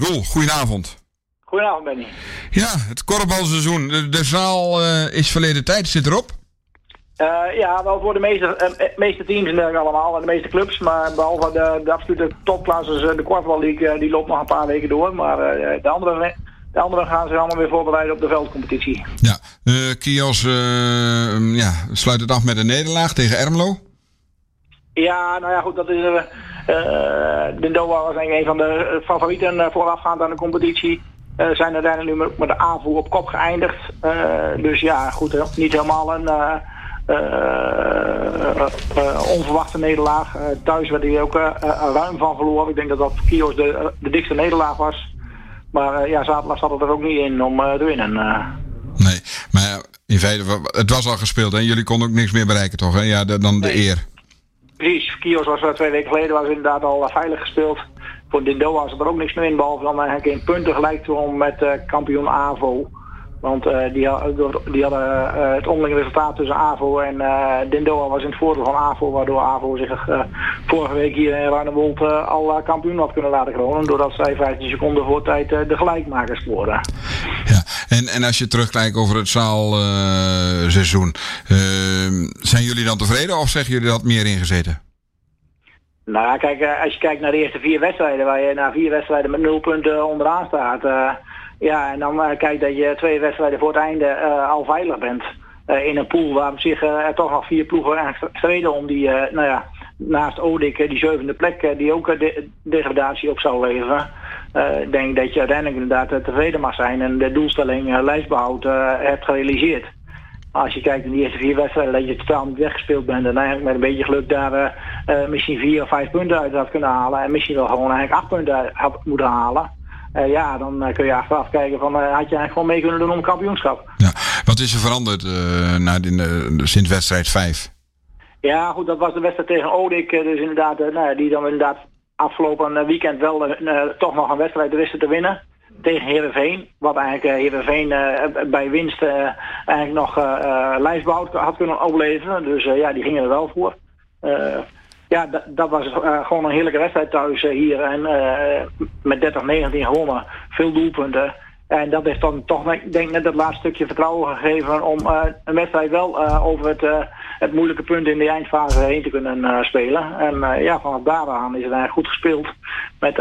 Roel, goedenavond. Goedenavond, Benny. Ja, het korfbalseizoen. De zaal is verleden tijd, zit erop. Ja, wel voor de meeste teams en dergelijke allemaal, en de meeste clubs. Maar behalve de absolute topklasses, de Korfbal League, die loopt nog een paar weken door. Maar de anderen gaan zich allemaal weer voorbereiden op de veldcompetitie. Ja, Kios sluit het af met een nederlaag tegen Ermelo. Ja, nou ja, goed, dat is... de Doha was eigenlijk een van de favorieten voorafgaand aan de competitie. Zijn uiteindelijk nu met de aanvoer op kop geëindigd. Dus ja, goed, niet helemaal een onverwachte nederlaag. Thuis werd hij ook ruim van verloren. Ik denk dat voor Kios de dikste nederlaag was. Maar ja, zaterdag zat het er ook niet in om te winnen. Nee, maar in feite, het was al gespeeld en jullie konden ook niks meer bereiken, toch? Hè? Ja, dan de eer. Precies, Kios was 2 weken geleden was inderdaad al veilig gespeeld. Voor Dindo was er ook niks meer in, behalve dan eigenlijk in punten gelijk te met kampioen AVO. Want die hadden het onderlinge resultaat tussen AVO en Dindo was in het voordeel van AVO, waardoor AVO zich vorige week hier in Ruinewold al kampioen had kunnen laten kronen, doordat zij 15 seconden voor tijd de gelijkmakers scoorden. Ja, en als je terugkijkt over het zaalseizoen, zijn jullie dan tevreden of zeggen jullie dat meer ingezeten? Nou ja, kijk, als je kijkt naar de eerste 4 wedstrijden, waar je na 4 wedstrijden met 0 punten onderaan staat. Ja, en dan kijk dat je 2 wedstrijden voor het einde al veilig bent. In een pool waar op zich er toch nog 4 ploegen streden om die, naast Odik, die 7e plek, die ook degradatie op zou leveren. Ik denk dat je uiteindelijk inderdaad tevreden mag zijn en de doelstelling lijstbehoud hebt gerealiseerd. Als je kijkt in die eerste 4 wedstrijden dat je totaal niet weggespeeld bent en eigenlijk met een beetje geluk daar misschien 4 of 5 punten uit had kunnen halen en misschien wel gewoon eigenlijk 8 punten uit had moeten halen. Ja, dan kun je achteraf kijken van had je eigenlijk gewoon mee kunnen doen om kampioenschap. Ja, wat is er veranderd sinds wedstrijd 5? Ja, goed, dat was de wedstrijd tegen Odik, dus inderdaad, die dan inderdaad afgelopen weekend wel toch nog een wedstrijd wisten te winnen. Tegen Heerenveen, wat eigenlijk Heerenveen bij winst eigenlijk nog lijstbehoud had kunnen opleveren. Dus ja, die gingen er wel voor. Ja, dat was gewoon een heerlijke wedstrijd thuis hier en met 30-19 gewonnen. Veel doelpunten. En dat heeft dan toch, denk ik, net dat laatste stukje vertrouwen gegeven om een wedstrijd wel over het moeilijke punt in de eindfase heen te kunnen spelen. En ja, vanaf daaraan is het eigenlijk goed gespeeld. Met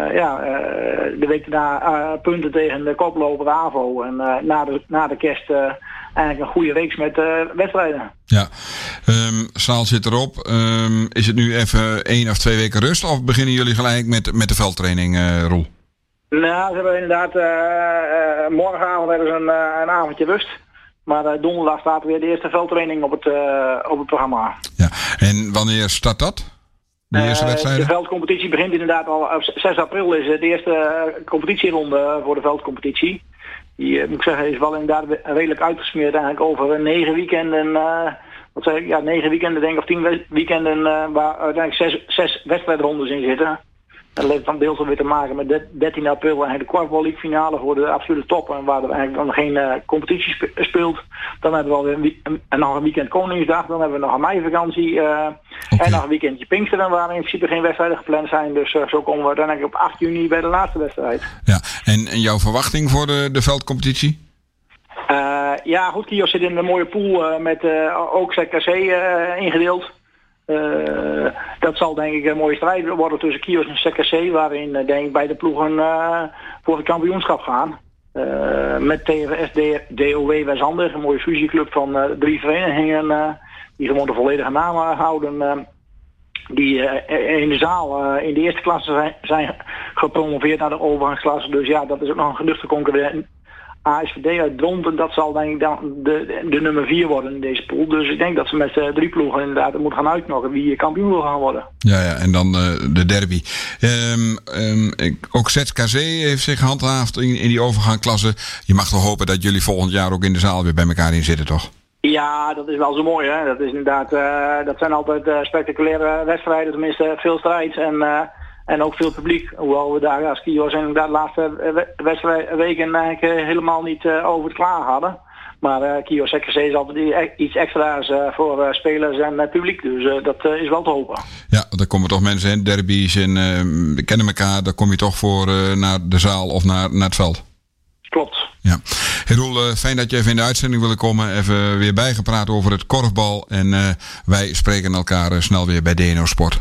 de week daarna punten tegen de koploper AVO. En na de kerst eigenlijk een goede reeks met wedstrijden. Ja, zaal zit erop. Is het nu even 1 of 2 weken rust of beginnen jullie gelijk met de veldtraining, Roel? Nou, ze hebben inderdaad morgenavond hebben ze een avondje rust. Maar donderdag staat weer de eerste veldtraining op het programma. Ja, en wanneer start dat? De eerste wedstrijden? De veldcompetitie begint inderdaad al op 6 april is de eerste competitieronde voor de veldcompetitie. Die moet ik zeggen is wel inderdaad redelijk uitgesmeerd eigenlijk over 9 weekenden. 9 weekenden denk ik of 10 weekenden waar uiteindelijk 6 wedstrijdrondes in zitten. Dat heeft dan deels weer te maken met 13 april en de Korfbal League finale voor de absolute top. En waar er eigenlijk dan geen competitie speelt. Dan hebben we alweer nog een weekend Koningsdag. Dan hebben we nog een meivakantie. En nog een weekendje Pinksteren waar in principe geen wedstrijden gepland zijn. Dus zo komen we uiteindelijk op 8 juni bij de laatste wedstrijd. Ja, en jouw verwachting voor de veldcompetitie? Ja, goed, Kios zit in een mooie pool met ook ZKC ingedeeld. Dat zal denk ik een mooie strijd worden tussen Kios en ZKC, waarin denk ik beide ploegen voor het kampioenschap gaan. Met TVS DOW Westhandig, een mooie fusieclub van 3 verenigingen die gewoon de volledige naam houden. Die in de zaal in de eerste klasse zijn gepromoveerd naar de overgangsklasse. Dus ja, dat is ook nog een geduchte concurrent. ASVD uit Dronten, dat zal denk ik dan de nummer 4 worden in deze pool. Dus ik denk dat ze met 3 ploegen inderdaad moeten gaan uitknokken wie kampioen wil gaan worden. Ja, en dan de derby. Ook ZKC heeft zich gehandhaafd in die overgangsklasse. Je mag toch hopen dat jullie volgend jaar ook in de zaal weer bij elkaar in zitten, toch? Ja, dat is wel zo mooi, hè. Dat is inderdaad, dat zijn altijd spectaculaire wedstrijden, tenminste veel strijd en ook veel publiek. Hoewel we daar als Kios inderdaad de laatste weken eigenlijk helemaal niet over het klaar hadden. Maar Kio CKC is altijd iets extra's voor spelers en publiek. Dus dat is wel te hopen. Ja, daar komen toch mensen in, derbies en kennen elkaar. Daar kom je toch voor naar de zaal of naar het veld. Klopt. Ja. Hey Roel, fijn dat je even in de uitzending wilde komen. Even weer bijgepraat over het korfbal. En wij spreken elkaar snel weer bij DNO Sport.